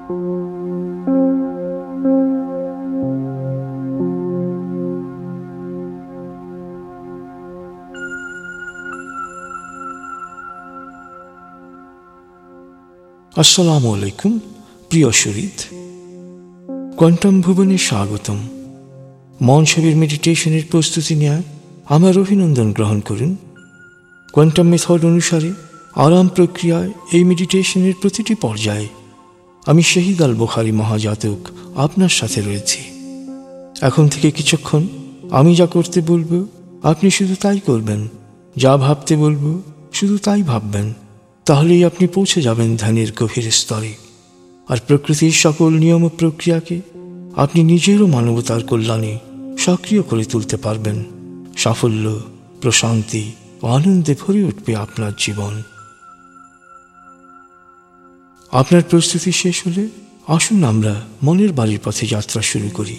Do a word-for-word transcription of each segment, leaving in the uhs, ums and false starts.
আসসালামু আলাইকুম প্রিয় শরীদ, কোয়ান্টাম ভুবনে স্বাগতম। মনসাবীর মেডিটেশনের প্রস্তুতি নেয় আমার অভিনন্দন গ্রহণ করুন। কোয়ান্টাম মেথড অনুসারে আরাম প্রক্রিয়ায় এই মেডিটেশনের প্রতিটি পর্যায়ে আমি শহীদ আল বুখারী মহাজাতক আপনার সাথে রয়েছি। এখন থেকে কিছুক্ষণ আমি যা করতে বলবো আপনি শুধু তাই করবেন, যা ভাবতে বলবো শুধু তাই ভাববেন। তাহলেই আপনি পৌঁছে যাবেন ধ্যানের গভীর স্তরে, আর প্রকৃতির সকল নিয়ম ও প্রক্রিয়াকে আপনি নিজেরও মানবতার কল্যাণে সক্রিয় করে তুলতে পারবেন। সাফল্য, প্রশান্তি ও আনন্দে ভরে উঠবে আপনার জীবন। আপনার প্রস্তুতি শেষ হলে আসুন আমরা মনের বাড়ির পথে যাত্রা শুরু করি।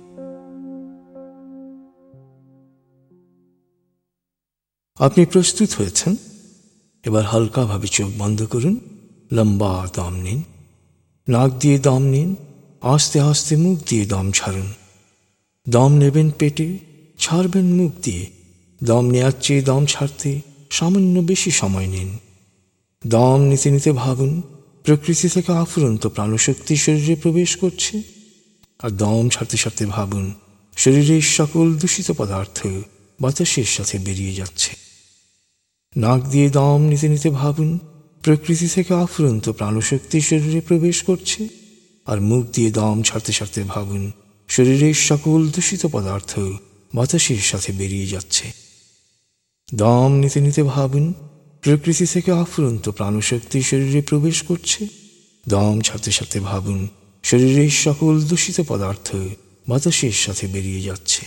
আপনি প্রস্তুত হয়েছেন? এবার হালকাভাবে চোখ বন্ধ করুন, লম্বা দম নিন। নাক দিয়ে দম নিন, আস্তে আস্তে মুখ দিয়ে দম ছাড়ুন। দম নেবেন পেটে, ছাড়বেন মুখ দিয়ে। দম নেওয়ার চেয়ে দম ছাড়তে সামান্য বেশি সময় নিন। দম নিতে নিতে ভাবুন প্রকৃতি থেকে আফুরন্ত প্রাণশক্তি শরীরে প্রবেশ করছে, আর দম ছাড়তে ছাড়তে ভাবুন শরীরের সকল দূষিত পদার্থ বাতাসের সাথে বেরিয়ে যাচ্ছে। নাক দিয়ে দম নিতে নিতে ভাবুন প্রকৃতি থেকে আফুরন্ত প্রাণশক্তি শরীরে প্রবেশ করছে, আর মুখ দিয়ে দম ছাড়তে ছাড়তে ভাবুন শরীরের সকল দূষিত পদার্থ বাতাসের সাথে বেরিয়ে যাচ্ছে। দম নিতে নিতে ভাবুন প্রকৃতি থেকে আফুরন্ত প্রাণশক্তি শরীরে প্রবেশ করছে, দম ছাড়তে ছাড়তে ভাবুন শরীরের সকল দূষিত পদার্থ বাতাসের সাথে বেরিয়ে যাচ্ছে।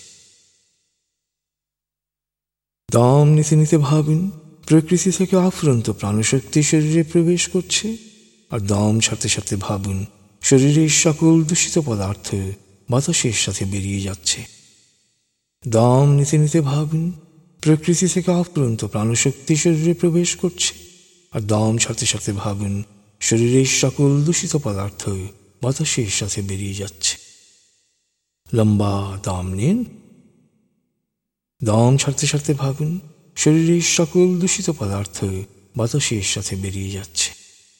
দম নিতে নিতে ভাবুন প্রকৃতি থেকে আফুরন্ত প্রাণশক্তি শরীরে প্রবেশ করছে, আর দম ছাড়তে ছাড়তে ভাবুন শরীরের সকল দূষিত পদার্থ বাতাসের সাথে বেরিয়ে যাচ্ছে। দম নিতে নিতে ভাবুন প্রকৃতি থেকে আফুরন্ত প্রাণশক্তি শরীরে প্রবেশ করছে, আর দম ছাড়তে ছাড়তে ভাবুন শরীরের সকল দূষিত পদার্থ বাতাসের সাথে বেরিয়ে যাচ্ছে। লম্বা দম নিন। দম ছাড়তে ছাড়তে ভাবুন শরীরের সকল দূষিত পদার্থ বাতাসের সাথে বেরিয়ে যাচ্ছে।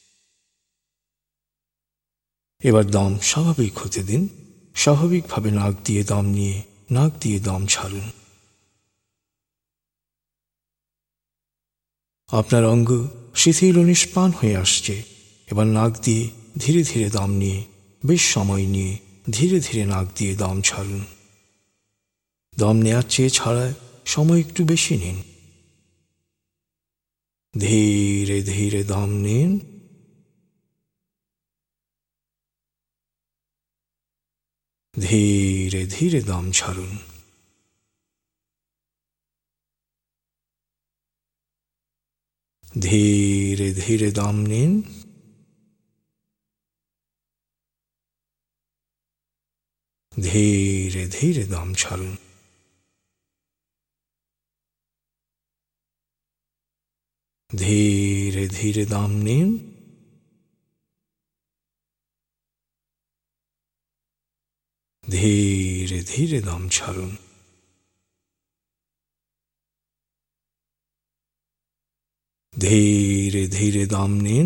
এবার দম স্বাভাবিক হতে দিন। স্বাভাবিকভাবে নাক দিয়ে দম নিয়ে নাক দিয়ে দম ছাড়ুন। আপনার অঙ্গ শিথিল ও নিষ্প্রাণ হয়ে আসছে। এবার নাক দিয়ে ধীরে ধীরে দম নিয়ে বেশ সময় নিয়ে ধীরে ধীরে নাক দিয়ে দম ছাড়ুন। দম নেওয়ার চেয়ে ছাড়ায় সময় একটু বেশি নিন। ধীরে ধীরে দম নিন। ধীরে ধীরে দম ছাড়ুন। ধীরে ধীরে দম নিন। ধীরে ধীরে দম ছাড়ুন। ধীরে ধীরে দম নিন। ধীরে ধীরে দম ছাড়ুন। ধীরে ধীরে দম নিন।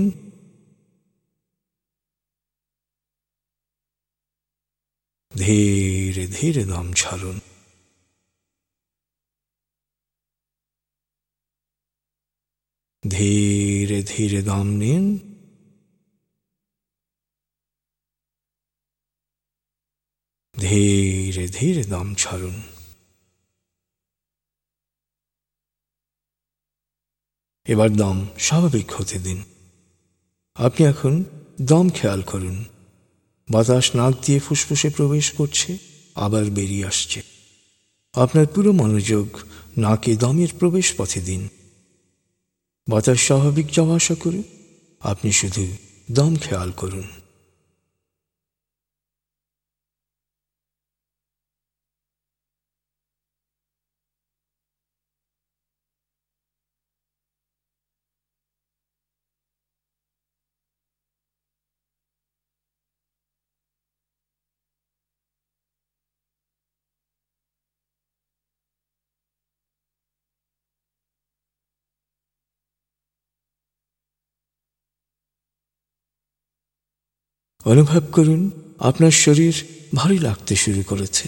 ধীরে ধীরে দম ছাড়ুন। ধীরে ধীরে দম নিন। ধীরে ধীরে দম ছাড়ুন। এবার দম স্বাভাবিক হতে দিন। আপনি এখন দম খেয়াল করুন। বাতাস নাক দিয়ে ফুসফুসে প্রবেশ করছে, আবার বেরিয়ে আসছে। আপনার পুরো মনোযোগ নাকে দমের প্রবেশ পথে দিন। বাতাস স্বাভাবিক যাওয়া আসা করে আপনি শুধু দম খেয়াল করুন। অনুভব করুন আপনার শরীর ভারী লাগতে শুরু করেছে।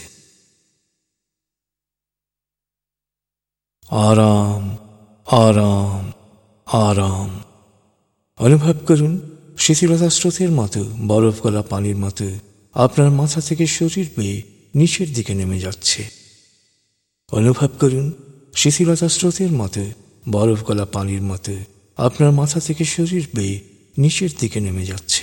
আরাম, আরাম, আরাম। অনুভব করুন শিথিলতা স্রোতের মতো, বরফ গলা পানির মতো আপনার মাথা থেকে শরীর বেয়ে নিচের দিকে নেমে যাচ্ছে। অনুভব করুন শিথিলতা স্রোতের মতো, বরফ গলা পানির মতো আপনার মাথা থেকে শরীর বেয়ে নিচের দিকে নেমে যাচ্ছে।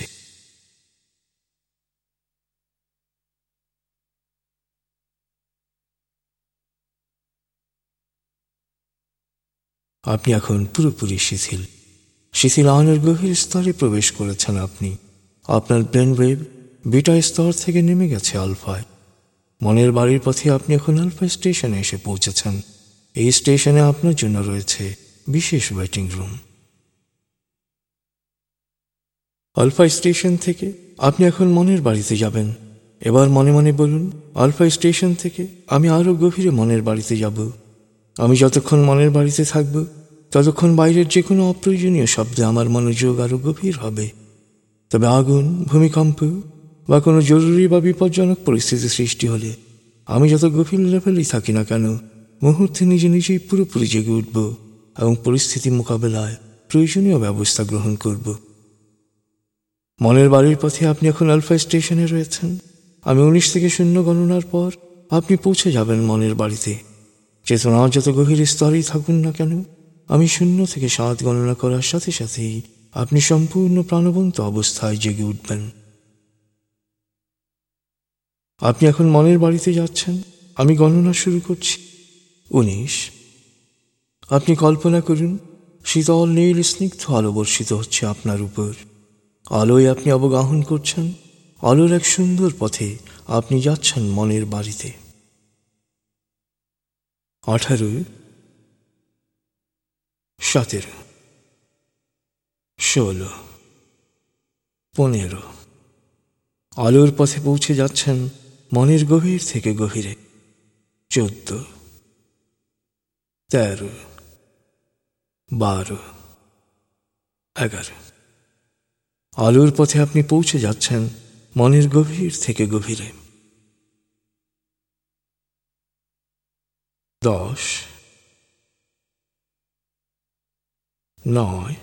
আপনি এখন পুরোপুরি শিথিল। শিথিল আয়নের গভীর স্তরে প্রবেশ করেছেন আপনি। আপনার ব্রেন ওয়েভ বিটা স্তর থেকে নেমে গেছে আলফায়। মনের বাড়ির পথে আপনি এখন আলফা স্টেশনে এসে পৌঁছেছেন। এই স্টেশনে আপনার জন্য রয়েছে বিশেষ ওয়েটিং রুম। আলফা স্টেশন থেকে আপনি এখন মনের বাড়িতে যাবেন। এবার মনে মনে বলুন, আলফা স্টেশন থেকে আমি আরও গভীরে মনের বাড়িতে যাব। আমি যতক্ষণ মনের বাড়িতে থাকব ততক্ষণ বাইরের যে কোনো অপ্রয়োজনীয় শব্দে আমার মনোযোগ আরও গভীর হবে। তবে আগুন, ভূমিকম্প বা কোনো জরুরি বা বিপজ্জনক পরিস্থিতি সৃষ্টি হলে আমি যত গভীর লেভেলেই থাকি না কেন, মুহূর্তে নিজে নিজেই পুরোপুরি জেগে উঠব এবং পরিস্থিতি মোকাবেলায় প্রয়োজনীয় ব্যবস্থা গ্রহণ করব। মনের বাড়ির পথে আপনি এখন আলফা স্টেশনে রয়েছেন। আমি উনিশ থেকে শূন্য গণনার পর আপনি পৌঁছে যাবেন মনের বাড়িতে। চেতনা যত গভীর স্তরেই থাকুন না কেন, আমি শূন্য থেকে সাত গণনা করার সাথে সাথেই আপনি সম্পূর্ণ প্রাণবন্ত অবস্থায় জেগে উঠবেন। আপনি এখন মনের বাড়িতে যাচ্ছেন। আমি গণনা শুরু করছি। উনিশ। আপনি কল্পনা করুন শীতল নীল স্নিগ্ধ আলো বর্ষিত হচ্ছে আপনার উপর। আলোয় আপনি অবগাহন করছেন। আলোর এক সুন্দর পথে আপনি যাচ্ছেন মনের বাড়িতে। আঠারো, সতেরো, ষোলো, পনেরো। আলোর পথে পৌঁছে যাচ্ছেন মনের গভীর থেকে গভীরে। চোদ্দ, তেরো, বারো, এগারো। আলোর পথে আপনি পৌঁছে যাচ্ছেন মনের গভীর থেকে গভীরে। দশ, নয়,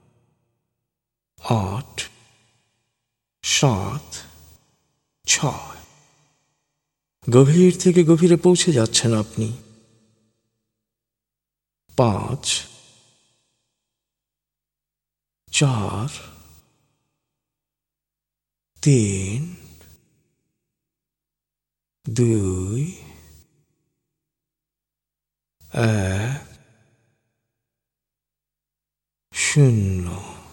আট, সাত, ছয়। গভীর থেকে গভীরে পৌঁছে যাচ্ছেন আপনি। পাঁচ, চার, তিন, দুই, এক, শূন্য।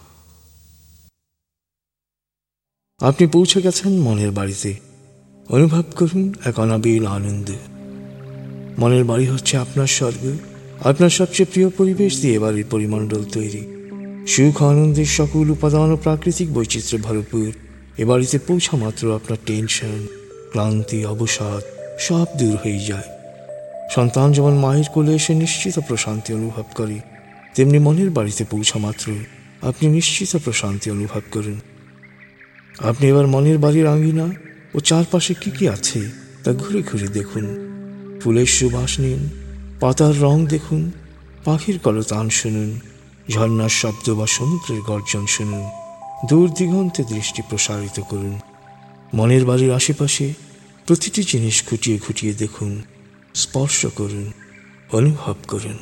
আপনি পৌঁছে গেছেন মনের বাড়িতে। অনুভব করুন এক অনাবিল আনন্দ। মনের বাড়ি হচ্ছে আপনার স্বর্গ। আপনার সবচেয়ে প্রিয় পরিবেশ দিয়ে বাড়ির পরিমণ্ডল তৈরি। সুখ আনন্দের সকল উপাদান ও প্রাকৃতিক বৈচিত্র্যে ভরপুর। এ বাড়িতে পৌঁছা মাত্র আপনার টেনশন, ক্লান্তি, অবসাদ সব দূর হয়ে যায়। সন্তান যেমন মায়ের কোলে এসে নিশ্চিত প্রশান্তি অনুভব করে, তেমনি মনের বাড়িতে পৌঁছা মাত্র আপনি নিশ্চিত প্রশান্তি অনুভব করেন। আপনি এবার মনের বাড়ির আঙ্গিনা ও চারপাশে কি কি আছে তা ঘুরে ঘুরে দেখুন। ফুলের সুবাস নিন, পাতার রং দেখুন, পাখির কলতান শুনুন, ঝর্ণার শব্দ বা সমুদ্রের গর্জন শুনুন। দূর দিগন্তে দৃষ্টি প্রসারিত করুন। মনের বাড়ির আশেপাশে প্রতিটি জিনিস খুঁটিয়ে খুঁটিয়ে দেখুন, স্পর্শ করুন, অনুভব করুন।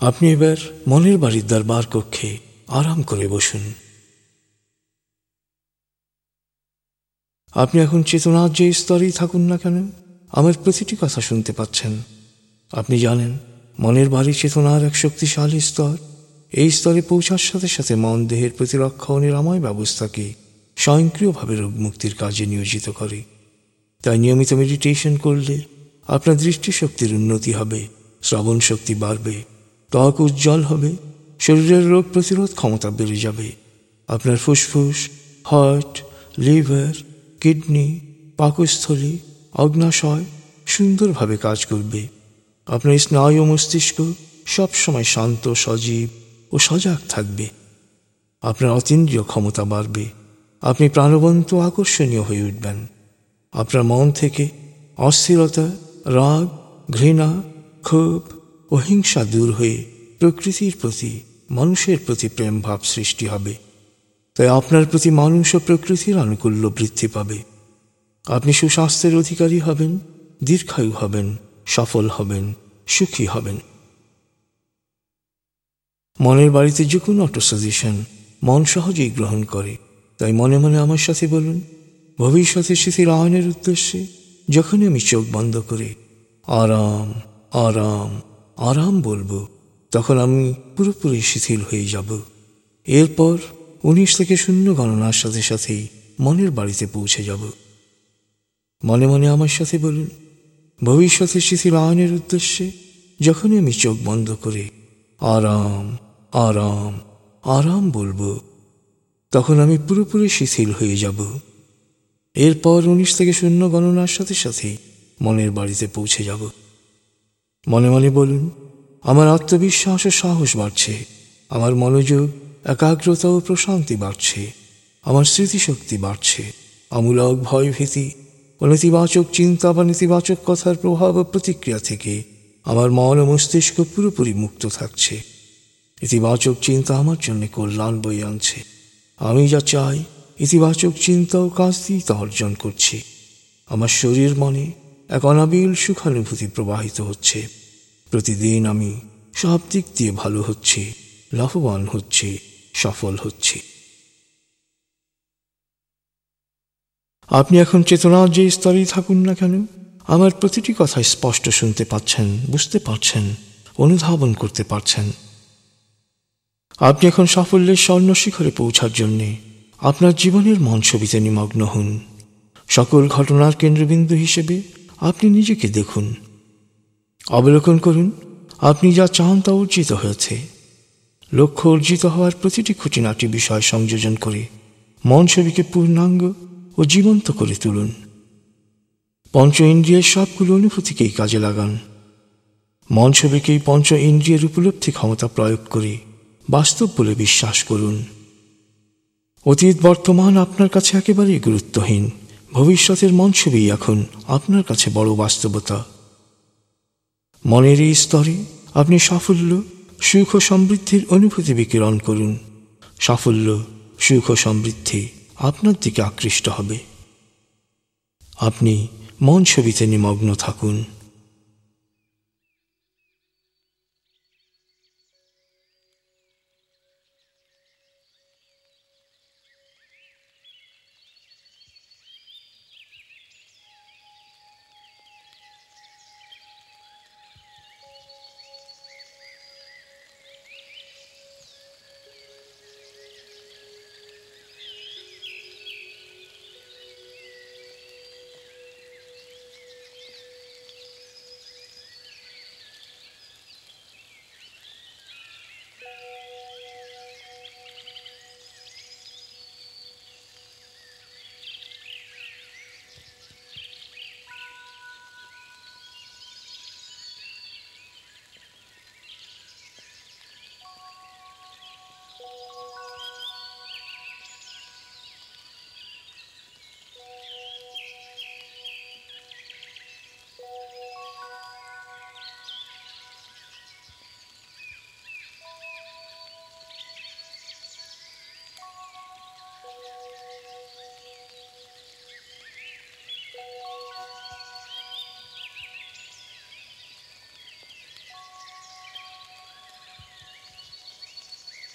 আপনি এবার মনের বাড়ির দরবার কক্ষে আরাম করে বসুন। আপনি এখন চেতনার যে স্তরেই থাকুন না কেন, আমার প্রতিটি কথা শুনতে পাচ্ছেন। আপনি জানেন মনের বাড়ি চেতনার এক শক্তিশালী স্তর। এই স্তরে পৌঁছার সাথে সাথে মন দেহের প্রতিরক্ষা ও নিরাময় ব্যবস্থাকে স্বয়ংক্রিয়ভাবে রোগ মুক্তির কাজে নিয়োজিত করে। তাই নিয়মিত মেডিটেশন করলে আপনার দৃষ্টিশক্তির উন্নতি হবে, শ্রবণ শক্তি বাড়বে, ত্বক উজ্জ্বল হবে, শরীরের রোগ প্রতিরোধ ক্ষমতা বেড়ে যাবে। আপনার ফুসফুস, হার্ট, লিভার, কিডনি, পাকস্থলী, অগ্নাশয় সুন্দরভাবে কাজ করবে। আপনার স্নায়ু ও মস্তিষ্ক সবসময় শান্ত, সজীব ও সজাগ থাকবে। আপনার অতীন্দ্রিয় ক্ষমতা বাড়বে। আপনি প্রাণবন্ত ও আকর্ষণীয় হয়ে উঠবেন। আপনার মন থেকে অস্থিরতা, রাগ, ঘৃণা, ক্ষোভ ও হিংসা দূর হয়ে প্রকৃতির প্রতি, মানুষের প্রতি প্রেম ভাব সৃষ্টি হবে। তাই আপনার প্রতি মানুষ ও প্রকৃতির আনুকূল্য বৃদ্ধি পাবে। আপনি সুস্বাস্থ্যের অধিকারী হবেন, দীর্ঘায়ু হবেন, সফল হবেন, সুখী হবেন। মনের বাড়িতে যে কোনো অটো সাজেশন মন সহজেই গ্রহণ করে। তাই মনে মনে আমার সাথে বলুন, ভবিষ্যতের স্মৃতির আয়নের উদ্দেশ্যে যখনই আমি চোখ বন্ধ করে আরাম আরাম আরাম বলবো, তখন আমি পুরোপুরি শিথিল হয়ে যাব। এরপর উনিশ থেকে শূন্য গণনার সাথে সাথেই মনের বাড়িতে পৌঁছে যাব। মনে মনে আমার সাথে বলুন, ভবিষ্যতের স্মৃতির আয়নের উদ্দেশ্যে যখনই আমি চোখ বন্ধ করে আরাম আরাম আরাম বলবো, তখন আমি পুরোপুরি শিথিল হয়ে যাব। এরপর উনিশ থেকে শূন্য গণনার সাথে সাথেই মনের বাড়িতে পৌঁছে যাব। মনে মনে বলুন, আমার আত্মবিশ্বাস ও সাহস বাড়ছে, আমার মনোযোগ, একাগ্রতা ও প্রশান্তি বাড়ছে, আমার স্মৃতিশক্তি বাড়ছে, আমূলক ভয়ভীতি ও নেতিবাচক চিন্তা বা নেতিবাচক কথার প্রভাব ও প্রতিক্রিয়া থেকে আমার মন ও মস্তিষ্ক পুরোপুরি মুক্ত থাকছে। ইতিবাচক চিন্তা আমার জন্য কল্যাণ বয়ে আনছে। আমি যা চাই ইতিবাচক চিন্তা ও কাজ দিয়ে তা অর্জন করছি। আমার শরীর মনে এক অনাবিল সুখানুভূতি প্রবাহিত হচ্ছে। প্রতিদিন আমি সব দিক দিয়ে ভালো হচ্ছি, লাভবান হচ্ছি, সফল হচ্ছি। আপনি এখন চেতনার যে স্তরেই থাকুন না কেন, আমার প্রতিটি কথা স্পষ্ট শুনতে পাচ্ছেন, বুঝতে পারছেন, অনুধাবন করতে পারছেন। আপনি এখন সাফল্যের স্বর্ণ শিখরে পৌঁছার জন্যে আপনার জীবনের মন ছবিতে নিমগ্ন হন। সকল ঘটনার কেন্দ্রবিন্দু হিসেবে আপনি নিজেকে দেখুন। অবলোকন করুন, আপনি যা চান তা অর্জিত হয়েছে। লক্ষ্য অর্জিত হওয়ার প্রতিটি খুঁটিনাটি বিষয় সংযোজন করে মন ছবিকে পূর্ণাঙ্গ ও জীবন্ত করে তুলুন। পঞ্চ ইন্দ্রিয়ের সবগুলো অনুভূতিকেই কাজে লাগান। মন ছবিকেই পঞ্চ ইন্দ্রিয়ের উপলব্ধি ক্ষমতা প্রয়োগ করে বাস্তব বলে বিশ্বাস করুন। অতীত বর্তমান আপনার কাছে একেবারেই গুরুত্বহীন। ভবিষ্যতের মন ছবি এখন আপনার কাছে বড় বাস্তবতা। মনের এই স্তরে আপনি সাফল্য, সুখ ও সমৃদ্ধির অনুভূতি বিকিরণ করুন। সাফল্য, সুখ ও সমৃদ্ধি আপনার দিকে আকৃষ্ট হবে। আপনি মন ছবিতে নিমগ্ন থাকুন।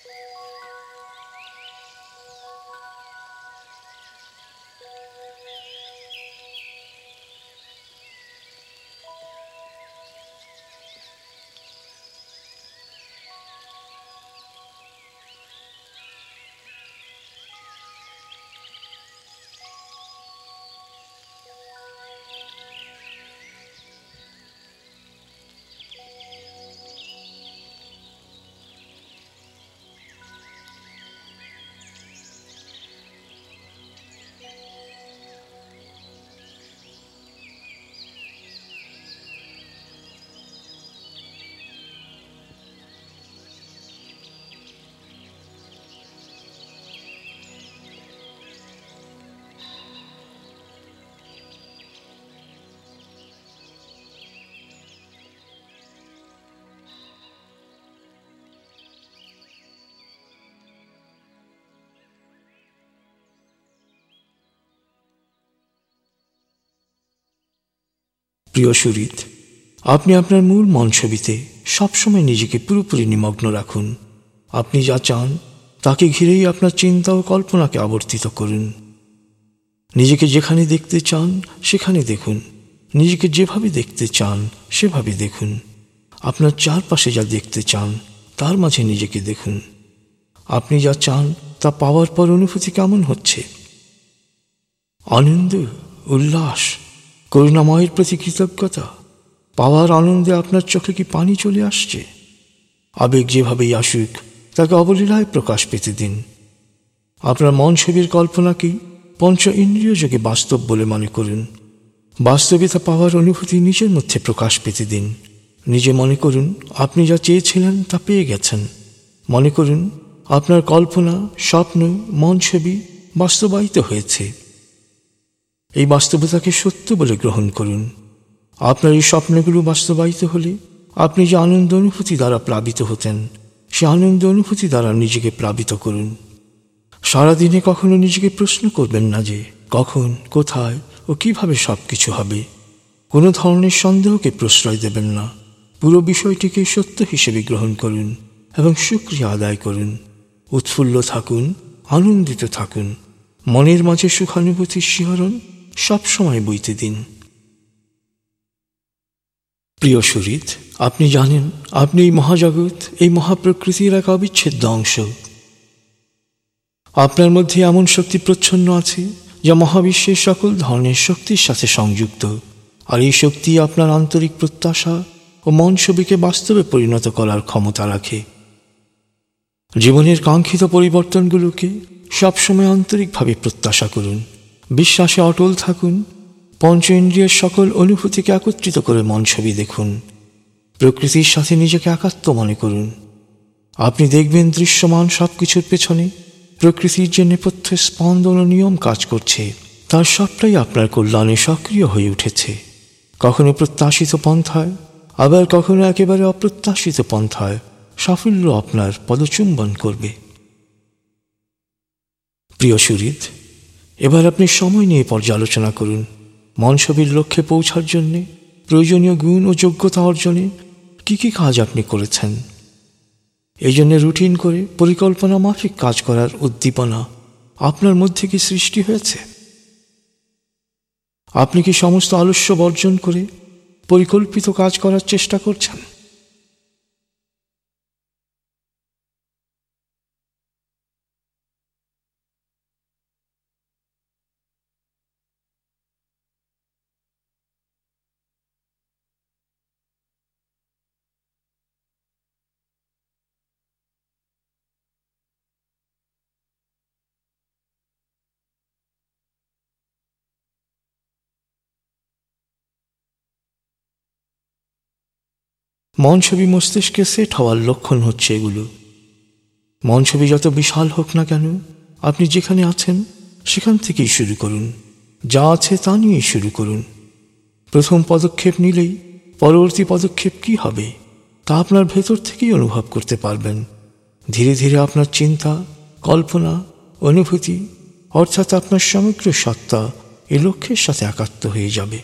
প্রিয় সুহৃদ, আপনি আপনার মূল মন ছবিতে সবসময় নিজেকে পুরোপুরি নিমগ্ন রাখুন। আপনি যা চান তাকে ঘিরেই আপনার চিন্তা ও কল্পনাকে আবর্তিত করুন। নিজেকে যেখানে দেখতে চান সেখানে দেখুন, নিজেকে যেভাবে দেখতে চান সেভাবে দেখুন। আপনার চারপাশে যা দেখতে চান তার মাঝে নিজেকে দেখুন। আপনি যা চান তা পাওয়ার পর অনুভূতি কেমন হচ্ছে? আনন্দ, উল্লাস, করুণাময়ের প্রতি কৃতজ্ঞতা। পাওয়ার আনন্দে আপনার চোখে কি পানি চলে আসছে? আবেগ যেভাবেই আসুক তাকে অবলীলায় প্রকাশ পেতে দিন। আপনার মন ছবির কল্পনাকেই পঞ্চ ইন্দ্রিয় যোগে বাস্তব বলে মনে করুন। বাস্তবে তা পাওয়ার অনুভূতি নিজের মধ্যে প্রকাশ পেতে দিন। নিজে মনে করুন আপনি যা চেয়েছিলেন তা পেয়ে গেছেন। মনে করুন আপনার কল্পনা, স্বপ্ন, মন ছবি বাস্তবায়িত হয়েছে। এই বাস্তবতাকে সত্য বলে গ্রহণ করুন। আপনার এই স্বপ্নগুলো বাস্তবায়িত হলে আপনি যে আনন্দ অনুভূতি দ্বারা প্লাবিত হতেন, সে আনন্দ অনুভূতি দ্বারা নিজেকে প্লাবিত করুন। সারাদিনে কখনো নিজেকে প্রশ্ন করবেন না যে কখন, কোথায় ও কিভাবে সব কিছু হবে। কোনো ধরনের সন্দেহকে প্রশ্রয় দেবেন না। পুরো বিষয়টিকে সত্য হিসেবে গ্রহণ করুন এবং শুকরিয়া আদায় করুন। উৎফুল্ল থাকুন, আনন্দিত থাকুন। মনের মাঝে সুখানুভূতির শিহরণ সবসময় বইতে দিন। প্রিয় সুহৃদ, আপনি জানেন আপনি এই মহাজগৎ, এই মহাপ্রকৃতির এক অবিচ্ছেদ্য অংশ। আপনার মধ্যে এমন শক্তি প্রচ্ছন্ন আছে যা মহাবিশ্বের সকল ধরনের শক্তির সাথে সংযুক্ত, আর এই শক্তি আপনার আন্তরিক প্রত্যাশা ও মন ছবিকে বাস্তবে পরিণত করার ক্ষমতা রাখে। জীবনের কাঙ্ক্ষিত পরিবর্তনগুলোকে সবসময় আন্তরিকভাবে প্রত্যাশা করুন। বিশ্বাসে অটল থাকুন। পঞ্চ ইন্দ্রিয়ের সকল অনুভূতিকে একত্রিত করে মন ছবি দেখুন। প্রকৃতির সাথে নিজেকে একাত্ম মনে করুন। আপনি দেখবেন দৃশ্যমান সব কিছুর পেছনে প্রকৃতির যে নেপথ্য স্পন্দন ও নিয়ম কাজ করছে, তার সবটাই আপনার কল্যাণে সক্রিয় হয়ে উঠেছে। কখনো প্রত্যাশিত পন্থায়, আবার কখনো একেবারে অপ্রত্যাশিত পন্থায় সাফল্য আপনার পদচুম্বন করবে। প্রিয় সুহৃদ, এবার আপনি সময় নিয়ে পর্যালোচনা করুন। মন ছবির লক্ষ্যে পৌঁছার জন্যে প্রয়োজনীয় গুণ ও যোগ্যতা অর্জনে কী কী কাজ আপনি করেছেন। এই জন্য রুটিন করে পরিকল্পনা মাফিক কাজ করার উদ্দীপনা আপনার মধ্যে কি সৃষ্টি হয়েছে? আপনি কি সমস্ত আলস্য বর্জন করে পরিকল্পিত কাজ করার চেষ্টা করছেন? মন ছবি মস্তিষ্কে সেট হওয়ার লক্ষণ হচ্ছে এগুলো। মন ছবি যত বিশাল হোক না কেন, আপনি যেখানে আছেন সেখান থেকেই শুরু করুন। যা আছে তা নিয়েই শুরু করুন। প্রথম পদক্ষেপ নিলেই পরবর্তী পদক্ষেপ কি হবে তা আপনার ভেতর থেকেই অনুভব করতে পারবেন। ধীরে ধীরে আপনার চিন্তা, কল্পনা, অনুভূতি অর্থাৎ আপনার সমগ্র সত্তা এই লক্ষ্যের সাথে একাত্ম হয়ে যাবে।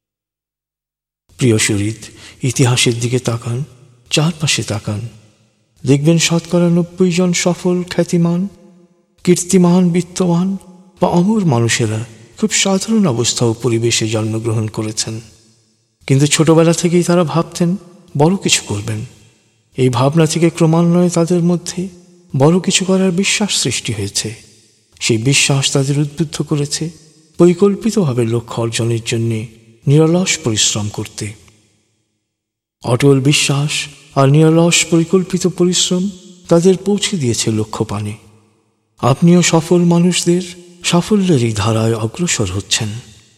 প্রিয় সুহৃদ, ইতিহাসের দিকে তাকান, চারপাশে তাকান। দেখবেন শতকরা নব্বই জন সফল, খ্যাতিমান, কীর্তিমান, বিত্তবান বা অমর মানুষেরা খুব সাধারণ অবস্থা ও পরিবেশে জন্মগ্রহণ করেছেন, কিন্তু ছোটবেলা থেকেই তারা ভাবতেন বড় কিছু করবেন। এই ভাবনা থেকে ক্রমান্বয়ে তাদের মধ্যে বড় কিছু করার বিশ্বাস সৃষ্টি হয়েছে। সেই বিশ্বাস তাদের উদ্বুদ্ধ করেছে পরিকল্পিতভাবে লক্ষ্য অর্জনের জন্য নিরলস পরিশ্রম করতে। অটল বিশ্বাস আর নিরলস পরিকল্পিত পরিশ্রম তাদের পৌঁছে দিয়েছে লক্ষ্যপানে। আপনিও সফল মানুষদের সাফল্যের এই ধারায় অগ্রসর হচ্ছেন।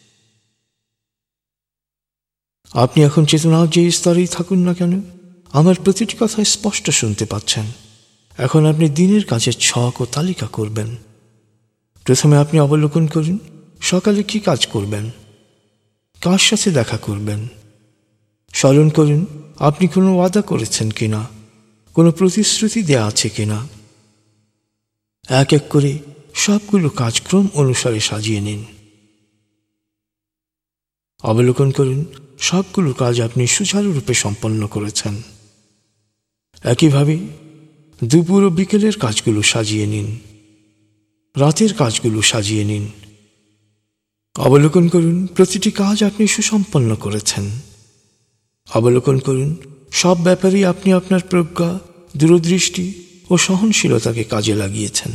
আপনি এখন চেতনার যে স্তরেই থাকুন না কেন, আমার প্রতিটি কথা স্পষ্ট শুনতে পাচ্ছেন। এখন আপনি দিনের কাজের ছক ও তালিকা করবেন। প্রথমে আপনি অবলোকন করুন সকালে কি কাজ করবেন, কার সাথে দেখা করবেন। স্মরণ করুন আপনি কোনো ওয়াদা করেছেন কিনা, কোনো প্রতিশ্রুতি দেয়া আছে কিনা। এক এক করে সবগুলো কাজক্রম অনুসারে সাজিয়ে নিন। অবলোকন করুন সবগুলো কাজ আপনি সুচারুরূপে সম্পন্ন করেছেন। একইভাবে দুপুর ও বিকেলের কাজগুলো সাজিয়ে নিন, রাতের কাজগুলো সাজিয়ে নিন। অবলোকন করুন প্রতিটি কাজ আপনি সুসম্পন্ন করেছেন। অবলোকন করুন সব ব্যাপারেই আপনি আপনার প্রজ্ঞা, দূরদৃষ্টি ও সহনশীলতাকে কাজে লাগিয়েছেন।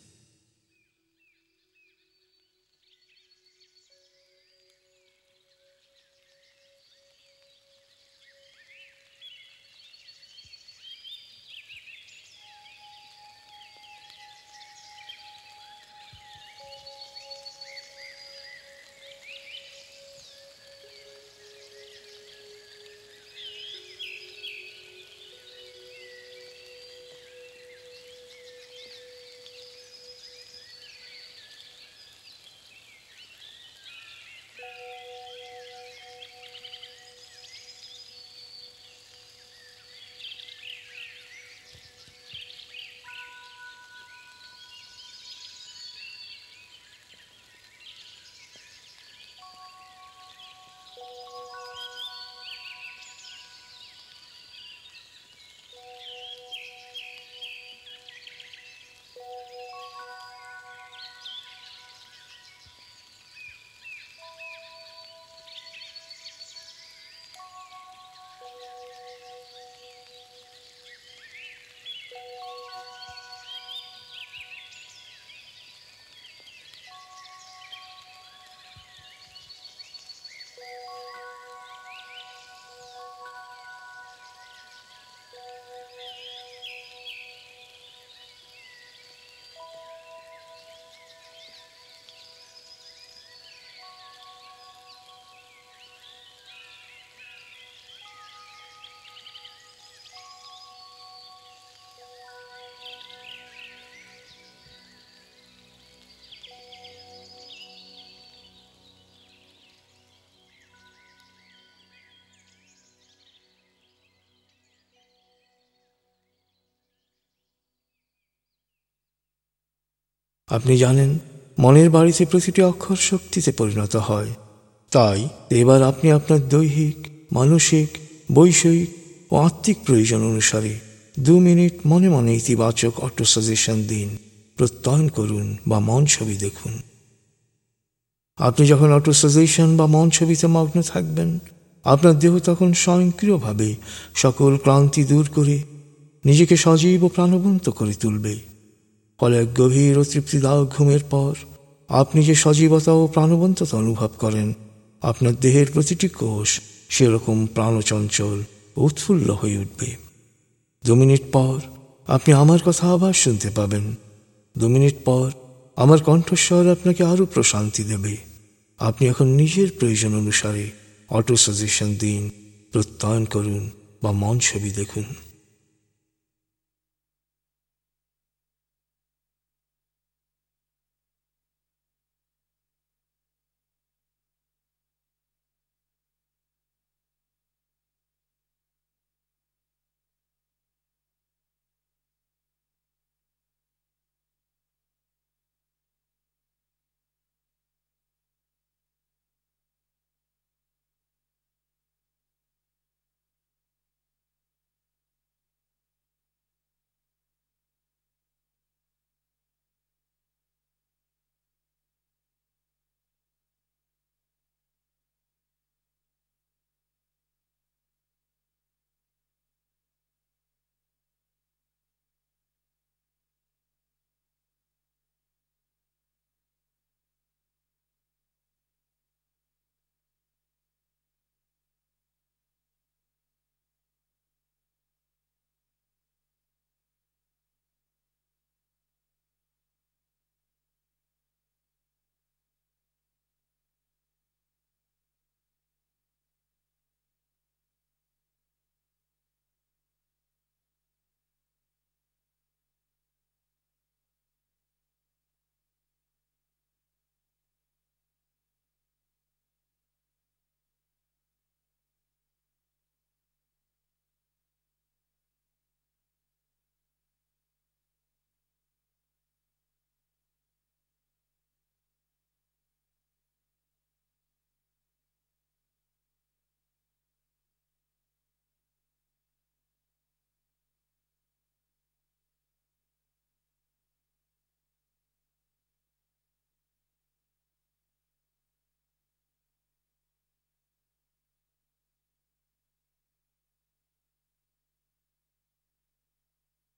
আপনি জানেন মনের বাড়িতে প্রতিটি অক্ষর শক্তিতে পরিণত হয়। তাই এবার আপনি আপনার দৈহিক, মানসিক, বৈষয়িক ও আত্মিক প্রয়োজন অনুসারে দু মিনিট মনে মনে ইতিবাচক অটো সাজেশন দিন, প্রত্যয়ন করুন বা মন ছবি দেখুন। আপনি যখন অটো সাজেশন বা মন ছবিতে মগ্ন থাকবেন, আপনার দেহ তখন স্বয়ংক্রিয়ভাবে সকল ক্লান্তি দূর করে নিজেকে সজীব ও প্রাণবন্ত করে তুলবে। ফলে এক গভীর ও তৃপ্তিদায়ক ঘুমের পর আপনি যে সজীবতা ও প্রাণবন্ততা অনুভব করেন, আপনার দেহের প্রতিটি কোষ সেরকম প্রাণচঞ্চল উৎফুল্ল হয়ে উঠবে। দু মিনিট পর আপনি আমার কথা আবার শুনতে পাবেন। দু মিনিট পর আমার কণ্ঠস্বর আপনাকে আরও প্রশান্তি দেবে। আপনি এখন নিজের প্রয়োজন অনুসারে অটো সাজেশন দিন, প্রত্যয়ন করুন বা মন ছবি দেখুন।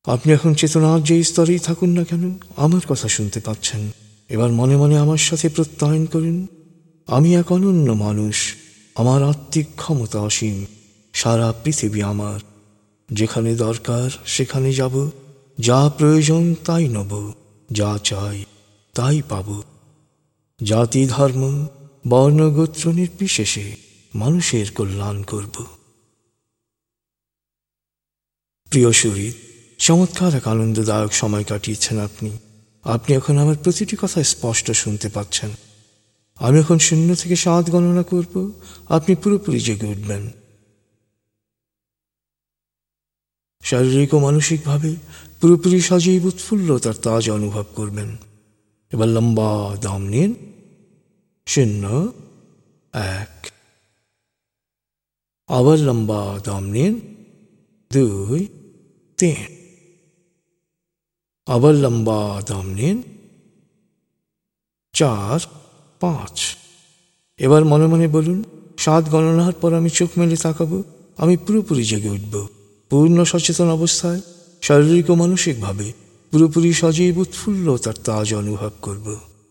আপনি এখন চেতনার যে স্তরেই থাকুন না কেন, আমার কথা শুনতে পাচ্ছেন। এবার মনে মনে আমার সাথে প্রত্যয়ন করুন, আমি এক অনন্য মানুষ, আমার আত্মিক ক্ষমতা অসীম, সারা পৃথিবী আমার, যেখানে দরকার সেখানে যাব, যা প্রয়োজন তাই নেব, যা চাই তাই পাব। জাতি ধর্ম বর্ণ গোত্র নির্বিশেষে মানুষের কল্যাণ করব। প্রিয় শরীর, চমৎকার এক আনন্দদায়ক সময় কাটিয়েছেন আপনি। আপনি এখন আমার প্রতিটি কথা স্পষ্ট শুনতে পাচ্ছেন। আমি এখন শূন্য থেকে সাত গণনা করব, আপনি পুরোপুরি জেগে উঠবেন। শারীরিক ও মানসিকভাবে পুরোপুরি সজীব উৎফুল্লতার তাজ অনুভব করবেন। এবার লম্বা দম নিন। শূন্য, এক। আবার লম্বা দম নিন। দুই, তিন। আবার লম্বা দম নিন। চার, পাঁচ। এবার মনে মনে বলুন, সাত গণনার পর আমি চোখ মেলে তাকাবো, আমি পুরোপুরি জেগে উঠব, পূর্ণ সচেতন অবস্থায় শারীরিক ও মানসিকভাবে পুরোপুরি সজীব উৎফুল্লতার তাজ অনুভব করব।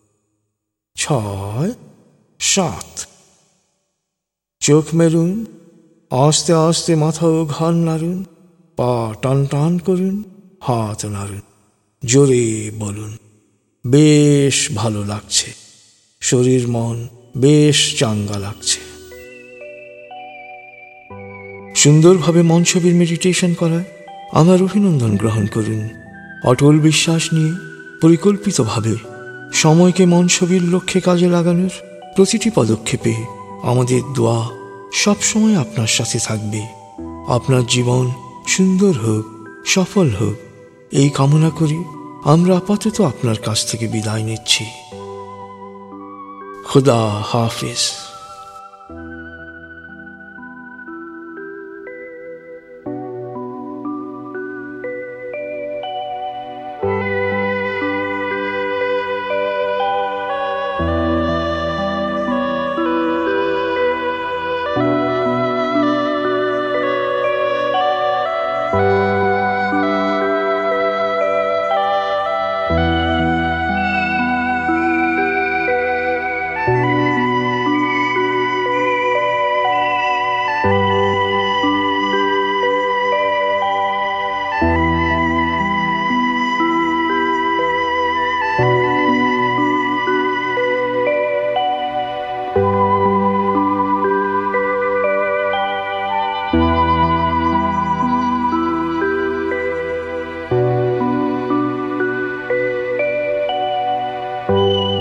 ছয়, সাত। চোখ মেলুন, আস্তে আস্তে মাথা ও ঘাড় নাড়ুন, পা টান টান করুন, হাত নাড়ুন, জোরে বলুন, বেশ ভালো লাগছে, শরীর মন বেশ চাঙ্গা লাগছে। সুন্দরভাবে মন ছবির মেডিটেশন করায় আমার অভিনন্দন গ্রহণ করুন। অটল বিশ্বাস নিয়ে পরিকল্পিতভাবে সময়কে মন ছবির লক্ষ্যে কাজে লাগানোর প্রতিটি পদক্ষেপে আমাদের দোয়া সবসময় আপনার সাথে থাকবে। আপনার জীবন সুন্দর হোক, সফল হোক, এই কামনা করি আমরা আপাতত আপনার কাছ থেকে বিদায় নিচ্ছি। খুদা হাফিজ। you